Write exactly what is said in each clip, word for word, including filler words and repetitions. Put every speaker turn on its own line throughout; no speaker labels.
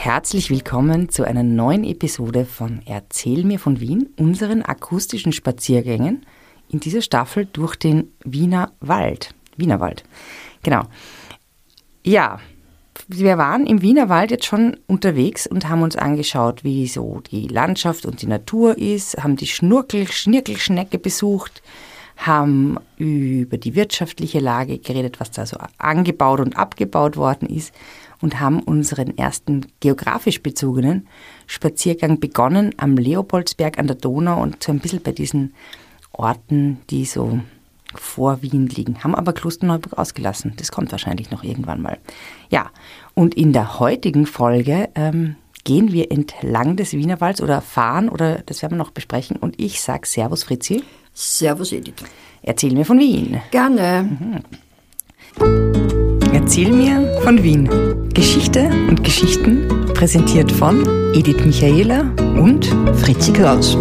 Herzlich willkommen zu einer neuen Episode von Erzähl mir von Wien, unseren akustischen Spaziergängen in dieser Staffel durch den Wiener Wald. Wienerwald, genau. Ja, wir waren im Wienerwald jetzt schon unterwegs und haben uns angeschaut, wie so die Landschaft und die Natur ist, haben die Schnurkel, Schnirkelschnecke besucht, haben über die wirtschaftliche Lage geredet, was da so angebaut und abgebaut worden ist und haben unseren ersten geografisch bezogenen Spaziergang begonnen am Leopoldsberg an der Donau und so ein bisschen bei diesen Orten, die so vor Wien liegen, haben aber Klosterneuburg ausgelassen. Das kommt wahrscheinlich noch irgendwann mal. Ja, und in der heutigen Folge ähm, gehen wir entlang des Wienerwalds oder fahren, oder das werden wir noch besprechen. Und ich sage Servus Fritzi.
Servus Edith.
Erzähl mir von Wien.
Gerne.
Mhm. Erzähl mir von Wien. Geschichte und Geschichten präsentiert von Edith Michaela und
Fritzi Kraus.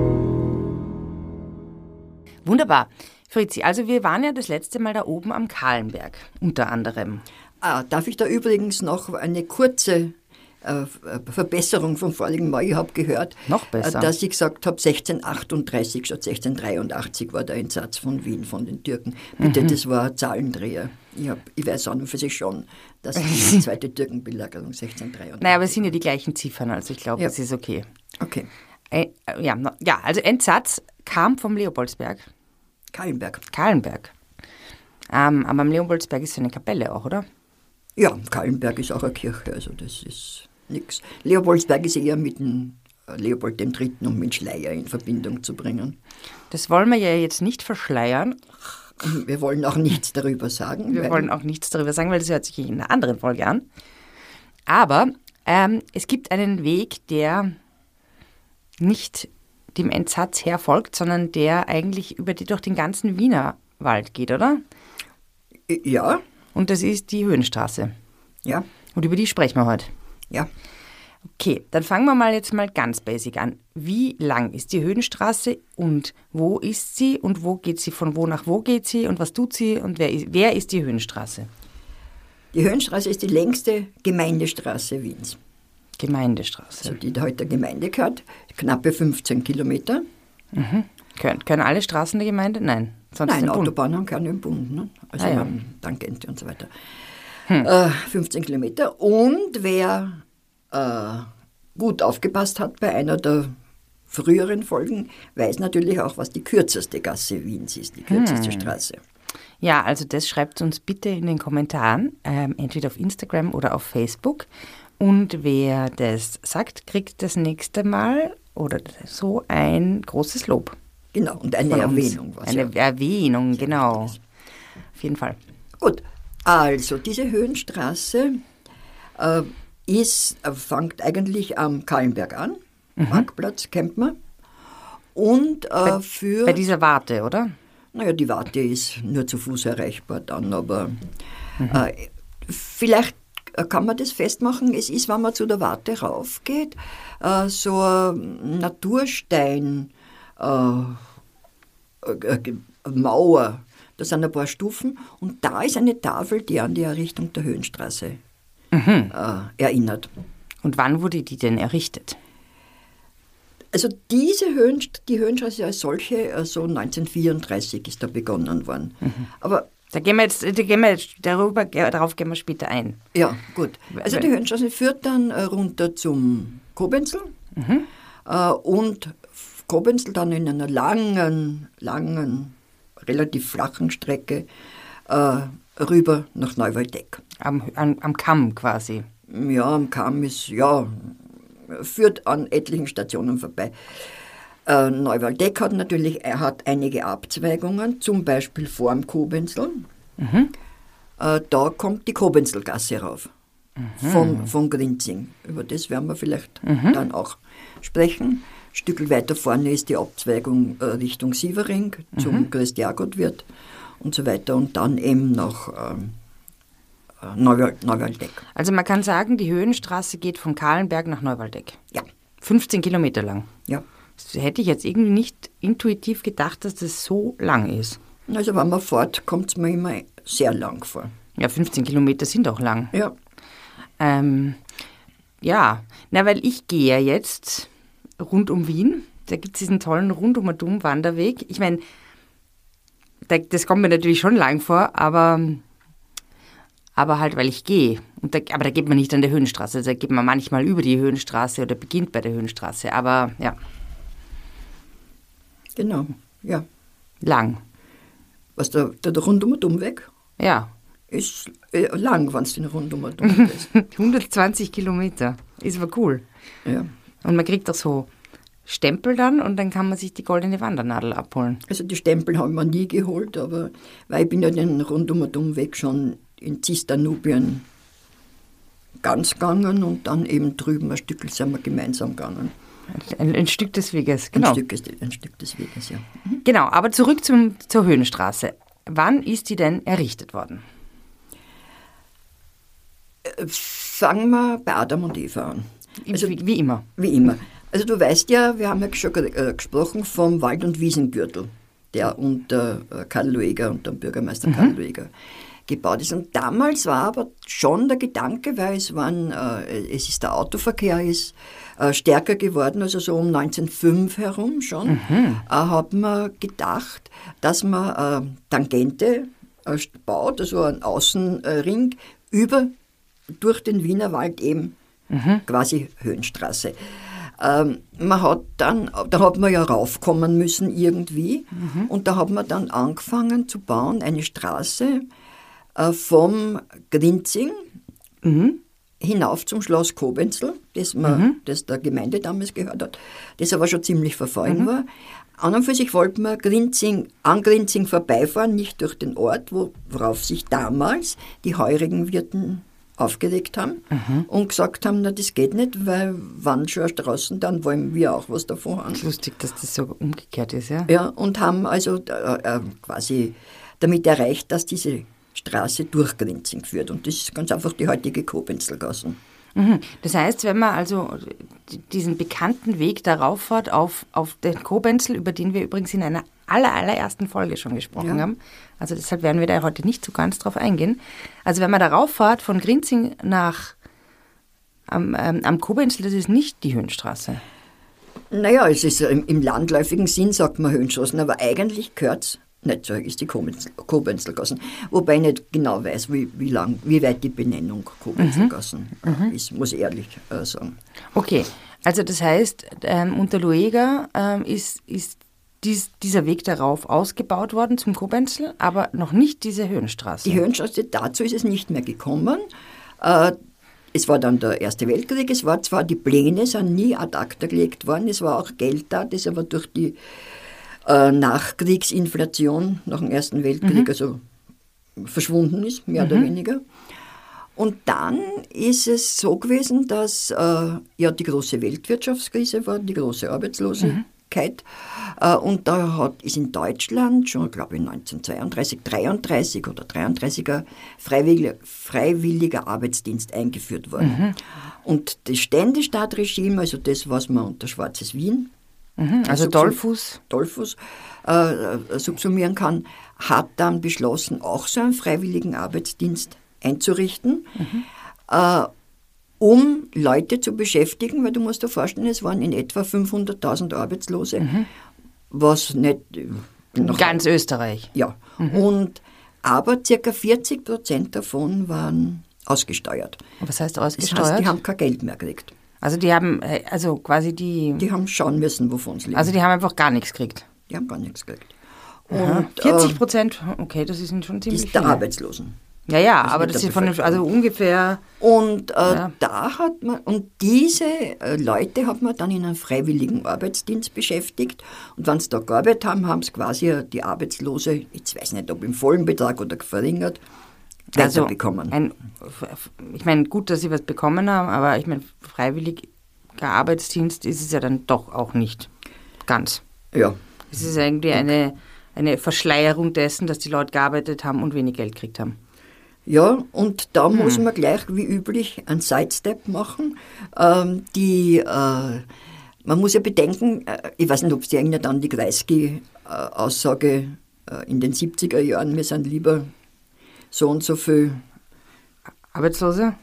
Wunderbar. Fritzi, also wir waren ja das letzte Mal da oben am Kahlenberg, unter anderem.
Ah, darf ich da übrigens noch eine kurze äh, Verbesserung vom vorigen Mal? Ich habe gehört,
noch besser.
Äh, dass ich gesagt habe, sechzehnhundertachtunddreißig statt sechzehnhundertdreiundachtzig war der Einsatz von Wien, von den Türken. Bitte, mhm. Das war ein Zahlendreher. Ich, hab, ich weiß an und für sich schon, dass die zweite Türkenbelagerung sechzehnhundertdreiundachtzig
Naja, aber es sind ja die gleichen Ziffern, also ich glaube, ja. Das ist okay.
Okay.
Äh, ja, ja, also Endsatz kam vom Leopoldsberg.
Kahlenberg.
Kahlenberg. Ähm, aber am Leopoldsberg ist so eine Kapelle auch, oder?
Ja, Kahlenberg ist auch eine Kirche, also das ist nichts. Leopoldsberg ist eher mit dem Leopold der Dritte und mit Schleier in Verbindung zu bringen.
Das wollen wir ja jetzt nicht verschleiern.
Wir wollen auch nichts darüber sagen.
Wir wollen auch nichts darüber sagen, weil das hört sich in einer anderen Folge an. Aber ähm, es gibt einen Weg, der nicht dem Endsatz her folgt, sondern der eigentlich über die, durch den ganzen Wienerwald geht, oder?
Ja.
Und das ist die Höhenstraße.
Ja.
Und über die sprechen wir heute.
Ja.
Okay, dann fangen wir mal jetzt mal ganz basic an. Wie lang ist die Höhenstraße und wo ist sie und wo geht sie, von wo nach wo geht sie und was tut sie und wer ist, wer ist die Höhenstraße?
Die Höhenstraße ist die längste Gemeindestraße Wiens.
Gemeindestraße.
Also die heute der Gemeinde gehört, knappe fünfzehn Kilometer.
Mhm. Können, können alle Straßen der Gemeinde? Nein. Sonst
Nein, Autobahnen haben keine im Bund. Ne? Also
ah, ja.
haben Tangente und so weiter. Hm. Äh, fünfzehn Kilometer. Und wer äh, gut aufgepasst hat bei einer der früheren Folgen, weiß natürlich auch, was die kürzeste Gasse Wiens ist, die kürzeste hm. Straße.
Ja, also das schreibt uns bitte in den Kommentaren, ähm, entweder auf Instagram oder auf Facebook. Und wer das sagt, kriegt das nächste Mal oder so ein großes Lob.
Genau, und eine Erwähnung. Was
eine
ja
Erwähnung, genau. Auf jeden Fall.
Gut, also diese Höhenstraße äh, ist, äh, fängt eigentlich am Kahlenberg an, mhm. Marktplatz, kennt man. Und äh,
bei,
für...
Bei dieser Warte, oder?
Naja, die Warte ist nur zu Fuß erreichbar dann, aber mhm. äh, vielleicht kann man das festmachen. Es ist, wenn man zu der Warte raufgeht, äh, so ein Naturstein, äh, äh, Mauer. Da sind ein paar Stufen und da ist eine Tafel, die an die Errichtung der Höhenstraße mhm. äh, erinnert.
Und wann wurde die denn errichtet?
Also diese Höhen, die Höhenstraße als solche, also neunzehnhundertvierunddreißig ist da begonnen worden. Mhm. Aber
Da gehen wir jetzt, da gehen wir jetzt darüber, darauf gehen wir später ein.
Ja, gut. Also die Höhenstraße führt dann äh, runter zum Kobenzl mhm. äh, und Kobenzl dann in einer langen, langen, relativ flachen Strecke äh, rüber nach Neuwaldeck.
Am, am, am Kamm quasi.
Ja, am Kamm ist, ja, führt an etlichen Stationen vorbei. Äh, Neuwaldeck hat natürlich er hat einige Abzweigungen, zum Beispiel vor dem Kobenzl. Mhm. Äh, da kommt die Kobenzlgasse rauf, mhm. von, von Grinzing. Über das werden wir vielleicht mhm. dann auch sprechen. Ein Stück weiter vorne ist die Abzweigung äh, Richtung Sievering zum mhm. Christi-Jagot-Wirt und so weiter und dann eben nach ähm, Neuwald, Neuwaldeck.
Also man kann sagen, die Höhenstraße geht von Kahlenberg nach Neuwaldeck.
Ja.
fünfzehn Kilometer lang.
Ja.
Das hätte ich jetzt irgendwie nicht intuitiv gedacht, dass das so lang ist.
Also wenn man fährt, kommt es mir immer sehr lang vor.
Ja, fünfzehn Kilometer sind auch lang.
Ja.
Ähm, ja, na, weil ich gehe ja jetzt rund um Wien. Da gibt es diesen tollen Rundum-Wanderweg. Ich meine, da, das kommt mir natürlich schon lang vor, aber, aber halt, weil ich gehe. Und da, aber da geht man nicht an der Höhenstraße. Da geht man manchmal über die Höhenstraße oder beginnt bei der Höhenstraße. Aber ja.
Genau, ja.
Lang.
Was, der, der, der Rundum-Weg?
Ja.
Ist äh, lang, wenn es den Rundum-Weg ist.
hundertzwanzig Kilometer. Ist aber cool.
Ja.
Und man kriegt auch so Stempel dann und dann kann man sich die goldene Wandernadel abholen.
Also die Stempel haben wir nie geholt, aber weil ich bin ja den Rundum-Weg schon in Cisdanubien ganz gegangen und dann eben drüben ein Stück sind wir gemeinsam gegangen.
Ein, ein Stück des Weges, genau.
Ein Stück, ist, ein Stück des Weges, ja. Mhm.
Genau, aber zurück zum, zur Höhenstraße. Wann ist die denn errichtet worden?
Fangen wir bei Adam und Eva an.
Also, wie, wie immer.
Wie immer. Also du weißt ja, wir haben ja schon äh, gesprochen vom Wald- und Wiesengürtel, der unter äh, Karl Lueger, unter dem Bürgermeister mhm. Karl Lueger gebaut ist. Und damals war aber schon der Gedanke, weil es, waren, äh, es ist der Autoverkehr ist äh, stärker geworden, also so um neunzehnhundertfünf herum schon, mhm. äh, hat man gedacht, dass man äh, Tangente äh, baut, also einen Außenring über, durch den Wienerwald eben mhm. quasi Höhenstraße. Ähm, man hat dann, da hat man ja raufkommen müssen irgendwie mhm. und da hat man dann angefangen zu bauen, eine Straße äh, vom Grinzing mhm. hinauf zum Schloss Kobenzl, das, man, mhm. das der Gemeinde damals gehört hat, das aber schon ziemlich verfallen mhm. war. An und für sich wollte man Grinzing, an Grinzing vorbeifahren, nicht durch den Ort, wo, worauf sich damals die heurigen Wirten aufgeregt haben mhm. und gesagt haben, na, das geht nicht, weil wann schon Straßen, dann wollen wir auch was davon haben.
Das ist lustig, dass das so umgekehrt ist, ja?
Ja, und haben also äh, äh, quasi damit erreicht, dass diese Straße durch Grinzing führt. Und das ist ganz einfach die heutige Kobenzlgasse.
Mhm. Das heißt, wenn man also diesen bekannten Weg darauf fährt, auf, auf den Kobenzl, über den wir übrigens in einer aller, allerersten Folge schon gesprochen ja. haben, also deshalb werden wir da heute nicht so ganz drauf eingehen. Also wenn man darauf fährt, von Grinzing nach am, ähm, am Kobenzl, das ist nicht die Höhenstraße.
Naja, es ist im, im landläufigen Sinn, sagt man Höhenstraßen, aber eigentlich gehört es nicht so, ist die Kobenzlgassen. Wobei ich nicht genau weiß, wie, wie, lang, wie weit die Benennung Kobenzlgassen mhm. ist, muss ich ehrlich äh, sagen.
Okay, also das heißt, ähm, unter Lueger ähm, ist, ist dies, dieser Weg darauf ausgebaut worden zum Kobenzl, aber noch nicht diese Höhenstraße.
Die Höhenstraße, dazu ist es nicht mehr gekommen. Äh, es war dann der Erste Weltkrieg, es war zwar, die Pläne sind nie ad acta gelegt worden, es war auch Geld da, das aber durch die äh, Nachkriegsinflation nach dem Ersten Weltkrieg mhm. also verschwunden ist, mehr mhm. oder weniger. Und dann ist es so gewesen, dass äh, ja die große Weltwirtschaftskrise war, die große Arbeitslosigkeit. Mhm. Äh, und da hat, ist in Deutschland schon, glaube ich, neunzehnhundertzweiunddreißig, dreiunddreißig oder dreiunddreißiger freiwilliger, freiwilliger Arbeitsdienst eingeführt worden. Mhm. Und das Ständestaatregime, also das, was man unter Schwarzes Wien,
mhm. also subsum- Dollfuß,
Dollfuß äh, subsumieren kann, hat dann beschlossen, auch so einen freiwilligen Arbeitsdienst einzurichten, mhm. äh, um Leute zu beschäftigen, weil du musst dir vorstellen, es waren in etwa fünfhunderttausend Arbeitslose, mhm. was nicht...
Nach, ganz Österreich.
Ja, mhm. und aber ca. vierzig Prozent davon waren ausgesteuert.
Was heißt ausgesteuert?
Das heißt, die haben kein Geld mehr gekriegt.
Also die haben, also quasi die...
Die haben schauen müssen, wovon sie leben.
Also die haben einfach gar nichts gekriegt?
Die haben gar nichts gekriegt.
Und vierzig Prozent, okay, das ist schon ziemlich
viel. Der Arbeitslosen.
Ja, ja, das aber das ist von dem, also ungefähr...
Und äh,
ja.
da hat man, und diese äh, Leute hat man dann in einem freiwilligen Arbeitsdienst beschäftigt. Und wenn sie da gearbeitet haben, haben sie quasi die Arbeitslose, ich weiß nicht, ob im vollen Betrag oder verringert,
also
bekommen.
Ein, ich meine, gut, dass sie was bekommen haben, aber ich meine, freiwilliger Arbeitsdienst ist es ja dann doch auch nicht ganz.
Ja.
Es ist irgendwie okay. eine, eine Verschleierung dessen, dass die Leute gearbeitet haben und wenig Geld gekriegt haben.
Ja, und da
hm.
muss man gleich wie üblich einen Sidestep machen. Ähm, die, äh, man muss ja bedenken, äh, ich weiß nicht, ob es dir erinnert an die Kreisky-Aussage äh, in den siebziger Jahren, wir sind lieber so und so viel
Arbeitslose?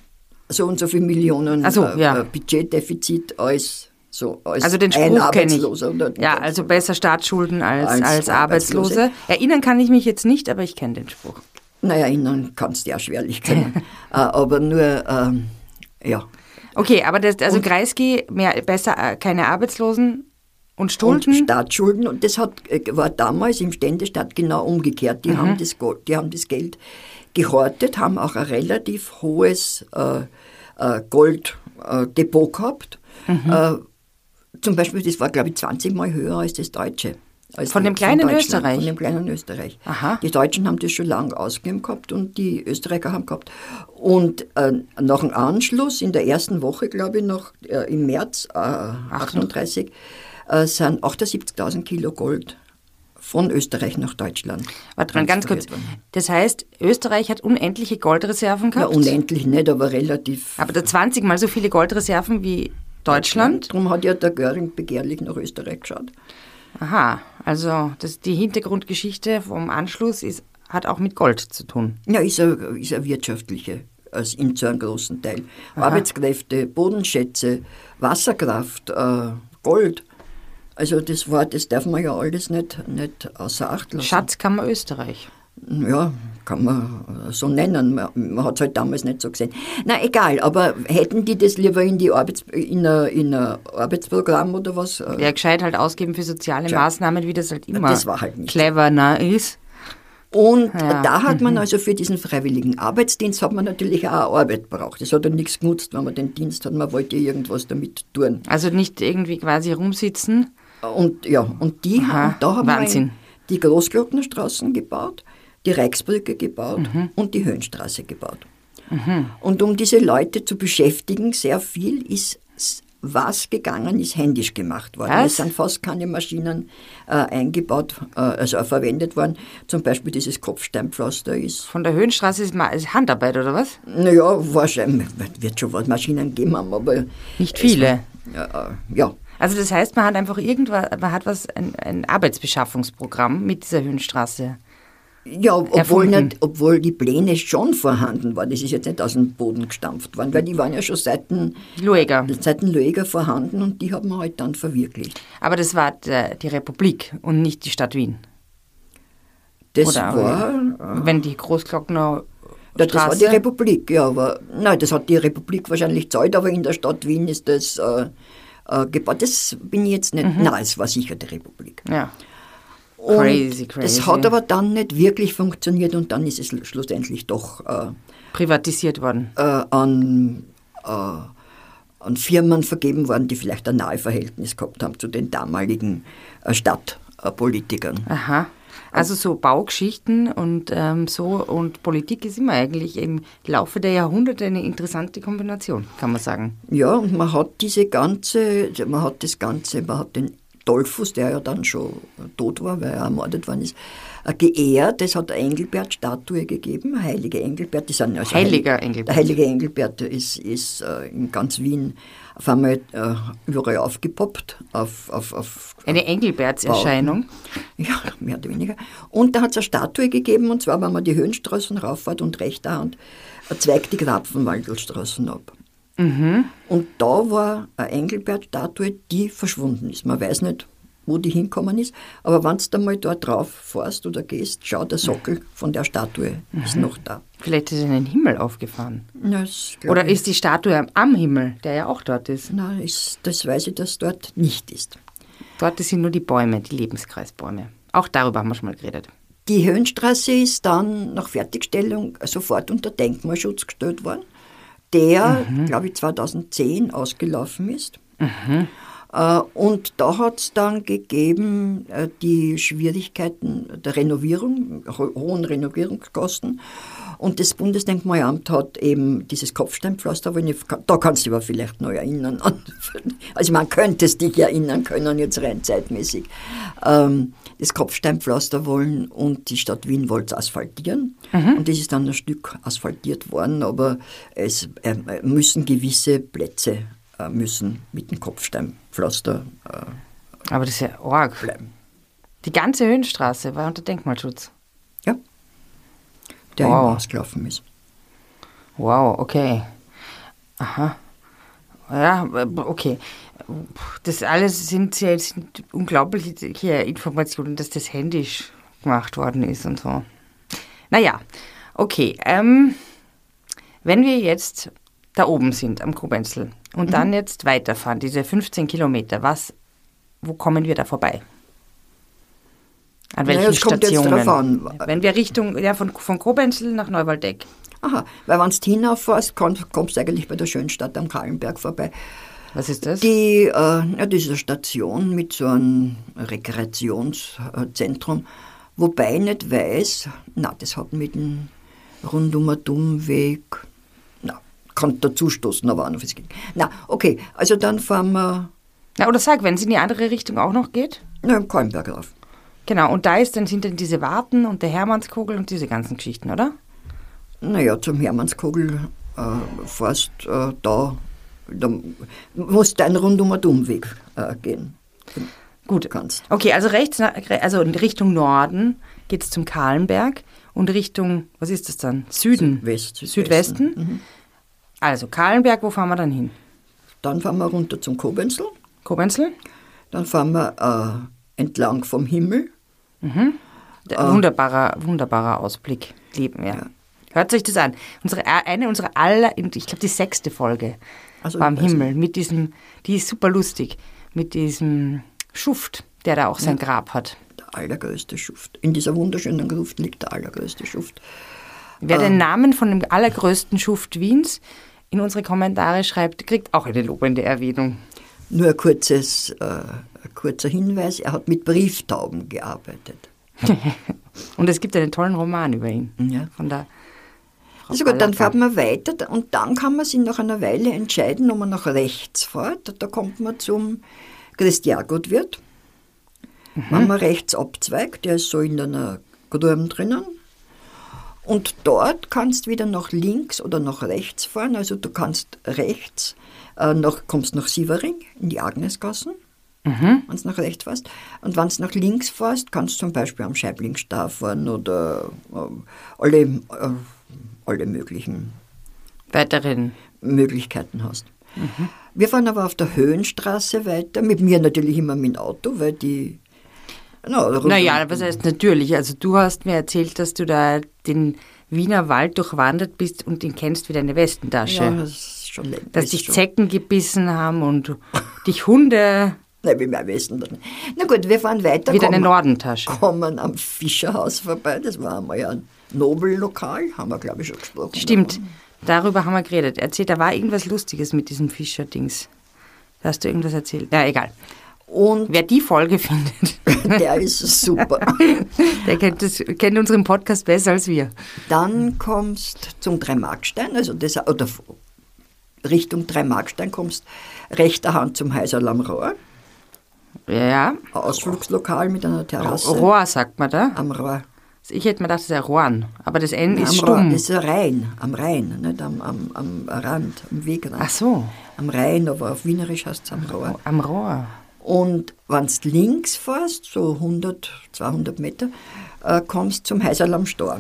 so und so viele Millionen
so,
äh,
ja.
Budgetdefizit als, so, als
also den
ein
Spruch kenne ich.
Arbeitsloser. Oder
Ja, also besser Staatsschulden als, als,
als
Arbeitslose.
Arbeitslose.
Erinnern kann ich mich jetzt nicht, aber ich kenne den Spruch.
Naja, erinnern kannst du ja schwerlich können. äh, aber nur, ähm, ja.
Okay, aber das, also
Und-
Kreisky, mehr, besser äh, keine Arbeitslosen und Schulden.
Und Staatsschulden. Und das hat, äh, war damals im Ständestaat genau umgekehrt. Die,
Mhm.
haben das, Go- die haben das Geld gehortet, haben auch ein relativ hohes äh, äh, Golddepot gehabt.
Mhm.
Äh, zum Beispiel, das war, glaube ich, zwanzig Mal höher als das Deutsche. Als
Von
die-
dem kleinen
Deutschland,
Österreich?
Von dem kleinen Österreich.
Aha.
Die Deutschen haben das schon lange ausgegeben gehabt und die Österreicher haben gehabt. Und äh, nach dem Anschluss, in der ersten Woche, glaube ich, noch äh, im März äh, achtunddreißig, äh, sind achtundsiebzigtausend Kilo Gold von Österreich nach Deutschland.
Warte mal, ganz kurz.
transferiert worden.
Das heißt, Österreich hat unendliche Goldreserven
Ja,
gehabt?
unendlich nicht, aber relativ.
Aber da zwanzig Mal so viele Goldreserven wie Deutschland?
Darum hat ja der Göring begehrlich nach Österreich geschaut.
Aha, also das, die Hintergrundgeschichte vom Anschluss ist, hat auch mit Gold zu tun.
Ja, ist eine, ist eine wirtschaftliche, also in zu einem großen Teil. Arbeitskräfte, Bodenschätze, Wasserkraft, äh, Gold. Also das war, das darf man ja alles nicht, nicht außer Acht lassen.
Schatzkammer Österreich.
Ja, kann man so nennen. Man, man hat es halt damals nicht so gesehen. Na egal, aber hätten die das lieber in, die Arbeits, in, ein, in ein Arbeitsprogramm oder was? äh,
Ja, gescheit halt ausgeben für soziale
Tja.
Maßnahmen, wie das halt immer
Das war halt nicht so.
clever na, ist.
Und
Ja.
da hat man also für diesen freiwilligen Arbeitsdienst hat man natürlich auch Arbeit braucht. Das hat ja nichts genutzt, wenn man den Dienst hat. Man wollte irgendwas damit tun.
Also nicht irgendwie quasi rumsitzen.
Und ja, und die
Aha,
haben, da haben
Wahnsinn.
wir die Großglocknerstraßen gebaut, die Reichsbrücke gebaut
Mhm.
und die Höhenstraße gebaut. Und um diese Leute zu beschäftigen, sehr viel ist was gegangen ist, händisch gemacht worden.
Was?
Es sind fast keine Maschinen äh, eingebaut, äh, also äh, verwendet worden. Zum Beispiel dieses Kopfsteinpflaster ist,
Von der Höhenstraße ist, ma- ist Handarbeit, oder was?
naja, wahrscheinlich, wird schon was Maschinen gegeben haben, aber
Nicht viele.
äh, ja.
Also das heißt, man hat einfach irgendwas, man hat was, ein, ein Arbeitsbeschaffungsprogramm mit dieser Höhenstraße.
Ja, obwohl,
Erfunden.
nicht, obwohl die Pläne schon vorhanden waren. Das ist jetzt nicht aus dem Boden gestampft worden, weil die waren ja schon seit den,
Lueger.
seit den Lueger vorhanden und die haben wir halt dann verwirklicht.
Aber das war der, die Republik und nicht die Stadt Wien.
Das
Oder
war...
wenn die Großglockner
Ja, das war die
Straße-
Republik, ja, aber nein, das hat die Republik wahrscheinlich gezahlt, aber in der Stadt Wien ist das äh, äh, gebaut. Das bin ich jetzt nicht.
Mhm.
Nein, es war sicher die Republik.
Ja.
Und
Crazy, crazy.
Es hat aber dann nicht wirklich funktioniert und dann ist es schlussendlich doch äh,
Privatisiert worden.
äh, an, äh, an Firmen vergeben worden, die vielleicht ein nahe Verhältnis gehabt haben zu den damaligen äh, Stadtpolitikern.
Aha. Also so Baugeschichten und ähm, so und Politik ist immer eigentlich im Laufe der Jahrhunderte eine interessante Kombination, kann man sagen.
Ja, und man hat diese ganze, man hat das Ganze, man hat den Dollfuß, der ja dann schon tot war, weil er ermordet worden ist, äh, geehrt. Es hat eine Engelbert-Statue gegeben, heilige Engelbert. Die sind also
Heiliger
heilig-
Engelbert.
Der heilige Engelbert ist, ist äh, in ganz Wien auf einmal äh, überall aufgepoppt. Auf, auf, auf,
Eine Engelbertserscheinung.
Ja, mehr oder weniger. Und da hat es eine Statue gegeben, und zwar, wenn man die Höhenstraßen rauffährt und rechter Hand, äh, zweigt die Grapfenwaldelstraßen ab.
Mhm.
Und da war eine Engelbert-Statue, die verschwunden ist. Man weiß nicht, wo die hinkommen ist, aber wenn du mal dort drauf fährst oder gehst, schau, der Sockel von der Statue ist noch da.
Vielleicht ist er in den Himmel aufgefahren.
Das glaub
Oder
ich-
ist die Statue am Himmel, der ja auch dort ist?
Nein, ist, das weiß ich, dass dort nicht ist.
Dort sind nur die Bäume, die Lebenskreisbäume. Auch darüber haben wir schon mal geredet.
Die Höhenstraße ist dann nach Fertigstellung sofort unter Denkmalschutz gestellt worden, der, glaube ich, zweitausendzehn ausgelaufen ist. Äh, Und da hat es dann gegeben äh, die Schwierigkeiten der Renovierung, ho hohen Renovierungskosten. Und das Bundesdenkmalamt hat eben dieses Kopfsteinpflaster, aber nicht, da kannst du dich aber vielleicht noch erinnern. An, also man könnte es dich erinnern können, jetzt rein zeitmäßig. Ähm, das Kopfsteinpflaster wollen und die Stadt Wien wollte es asphaltieren. Und das ist dann ein Stück asphaltiert worden, aber es äh, müssen gewisse Plätze äh, müssen mit dem Kopfsteinpflaster äh,
Aber das ist ja arg.
bleiben.
Die ganze Höhenstraße war unter Denkmalschutz.
Ja, der
Wow.
immer ausgelaufen ist.
Wow, okay. Aha. Ja, okay. Das alles sind ja jetzt unglaubliche Informationen, dass das händisch gemacht worden ist und so. Naja, okay. Ähm, wenn wir jetzt da oben sind am Kobenzl und mhm. dann jetzt weiterfahren, diese fünfzehn Kilometer, was, wo kommen wir da vorbei? An welchen naja, Stationen? Kommt jetzt drauf an. Wenn wir Richtung, ja, von, von Kobenzl nach Neuwaldeck.
Aha, weil wenn du hinauffährst, kommst, kommst du eigentlich bei der Schönstadt am Kahlenberg vorbei.
Was ist das?
Die, äh, ja, diese Station mit so einem Rekreationszentrum, wobei ich nicht weiß, na, das hat mit dem Rundum-Dummweg, na, kann dazu stoßen, aber auch noch was geht. Na, okay, also dann fahren wir.
Na, oder sag, wenn es in die andere Richtung auch noch geht?
Na, im Kahlenberg rauf.
Genau, und da ist dann, sind dann diese Warten und der Hermannskogel und diese ganzen Geschichten, oder?
Naja, zum Hermannskogel äh, fährst äh, da, da musst du einen Rundum-Dummweg äh, gehen.
Gut, kannst. Okay, also rechts, also in Richtung Norden geht es zum Kahlenberg und Richtung, was ist das dann? Süden?
Südwest,
Südwesten. Südwesten. Mhm. Also Kahlenberg, wo fahren wir dann hin?
Dann fahren wir runter zum Kobenzl.
Kobenzl.
Dann fahren wir äh, entlang vom Himmel.
Mhm. Äh, wunderbarer, wunderbarer Ausblick. Leben, ja. ja. Hört sich das an. Unsere, eine unserer aller, ich glaube die sechste Folge also war am Himmel nicht. Mit diesem, die ist super lustig, mit diesem Schuft, der da auch sein ja. Grab hat.
Der allergrößte Schuft. In dieser wunderschönen Gruft liegt der allergrößte Schuft.
Wer äh, den Namen von dem allergrößten Schuft Wiens in unsere Kommentare schreibt, kriegt auch eine lobende Erwähnung.
Nur ein, kurzes, äh, ein kurzer Hinweis, er hat mit Brieftauben gearbeitet.
Und es gibt einen tollen Roman über ihn.
Ja.
Von der
Also gut, dann fährt man weiter und dann kann man sich nach einer Weile entscheiden, ob man nach rechts fährt. Da kommt man zum Christiagotwirt. Mhm. Wenn man rechts abzweigt, der ist so in einer Gruben drinnen. Und dort kannst du wieder nach links oder nach rechts fahren. Also du kannst rechts, äh, nach, kommst nach Sievering in die Agnesgassen, mhm. wenn du nach rechts fährst. Und wenn du nach links fährst, kannst du zum Beispiel am Scheiblingstar fahren oder äh, alle... Äh, alle möglichen
weiteren
Möglichkeiten hast. Mhm. Wir fahren aber auf der Höhenstraße weiter, mit mir natürlich immer mit dem Auto, weil die...
Na, naja, was heißt natürlich? Also du hast mir erzählt, dass du da den Wiener Wald durchwandert bist und ihn kennst wie deine Westentasche.
Ja, das ist schon länger.
Dass dich schon. Zecken gebissen haben und dich Hunde...
Nein, wie mein Westen dann. Na gut, wir fahren weiter.
Wie deine Nordentasche.
Kommen am Fischerhaus vorbei, das war einmal ja ein Nobellokal, haben wir, glaube ich, schon gesprochen.
Stimmt, darüber haben wir geredet. Erzähl, da war irgendwas Lustiges mit diesem Fischerdings. Da hast du irgendwas erzählt. Na, egal. Und wer die Folge findet,
der ist super.
Der kennt, das, kennt unseren Podcast besser als wir.
Dann kommst zum Dreimarkstein, also das, oder Richtung Dreimarkstein kommst, rechter Hand zum Heiserl am Rohr.
Ja.
Auslugslokal mit einer Terrasse.
Rohr sagt man da?
Am Rohr.
Ich hätte mir gedacht, das ist ein Rohren, aber das N
Nein,
ist
am
stumm.
Rohr, das ist ein Rhein, am Rhein, nicht am, am, am Rand, am Wegrand.
Ach so.
Am Rhein, aber auf Wienerisch heißt es am Rohr.
Am Rohr.
Und wenn du links fährst, so hundert, zweihundert Meter, äh, kommst zum Heiserl am Stor.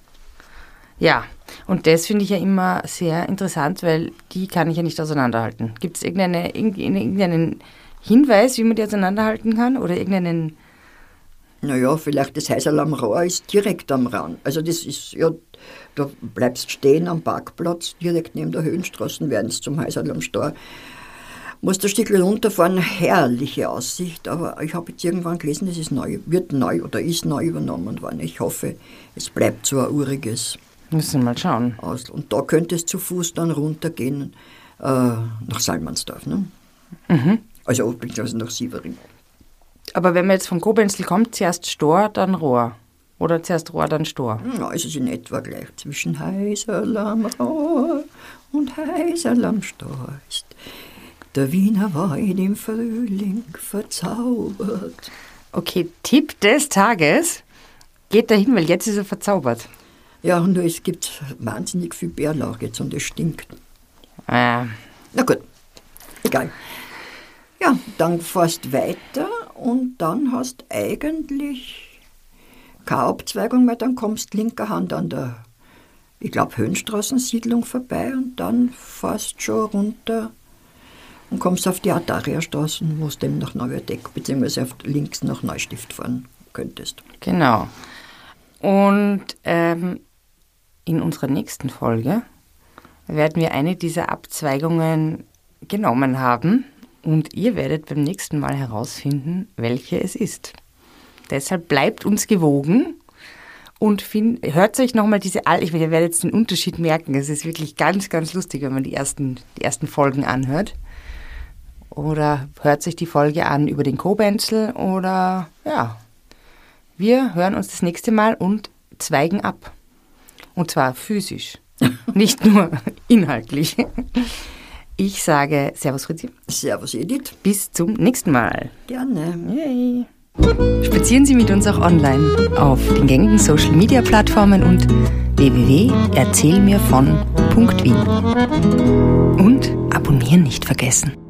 Ja, und das finde ich ja immer sehr interessant, weil die kann ich ja nicht auseinanderhalten. Gibt es irgendeine, irgendeinen Hinweis, wie man die auseinanderhalten kann? Oder irgendeinen...
Naja, vielleicht das Heiserl am Rohr ist direkt am Rand. Also das ist, ja, da bleibst stehen am Parkplatz, direkt neben der Höhenstraße, werden es zum Heiserl am Stor. Musst ein Stückchen runterfahren, herrliche Aussicht, aber ich habe jetzt irgendwann gelesen, es ist neu, wird neu oder ist neu übernommen worden. Ich hoffe, es bleibt so ein uriges.
Müssen wir mal schauen.
Aus. Und da könntest du zu Fuß dann runtergehen äh, nach Salmansdorf, ne?
Mhm.
Also beziehungsweise nach Sievering.
Aber wenn man jetzt von Kobenzl kommt, zuerst Stor, dann Rohr. Oder zuerst Rohr, dann Stor.
Ja, es ist in etwa gleich. Zwischen Heiserl am Rohr und Heiserl am Stor ist der Wiener Wein im Frühling verzaubert.
Okay, Tipp des Tages. Geht dahin, weil jetzt ist er verzaubert.
Ja, nur es gibt wahnsinnig viel Bärlauch jetzt und es stinkt.
Äh.
Na gut, egal. Ja, dann fährst weiter und dann hast eigentlich keine Abzweigung mehr, dann kommst linker Hand an der ich glaube, Höhenstraßensiedlung vorbei und dann fast schon runter und kommst auf die Artaria-Straßen, wo du dann nach Neuwerdeck bzw. auf links nach Neustift fahren könntest.
Genau. Und ähm, in unserer nächsten Folge werden wir eine dieser Abzweigungen genommen haben und ihr werdet beim nächsten Mal herausfinden, welche es ist. Deshalb bleibt uns gewogen und find, hört euch nochmal diese, ich werde jetzt den Unterschied merken, es ist wirklich ganz, ganz lustig, wenn man die ersten, die ersten Folgen anhört. Oder hört sich die Folge an über den Kobenzl oder ja, wir hören uns das nächste Mal und zweigen ab. Und zwar physisch, nicht nur inhaltlich. Ich sage Servus Fritzi.
Servus Edith.
Bis zum nächsten Mal.
Gerne.
Yay. Spazieren Sie mit uns auch online auf den gängigen Social-Media-Plattformen und w w w punkt erzählmirvon punkt wien. Und abonnieren nicht vergessen.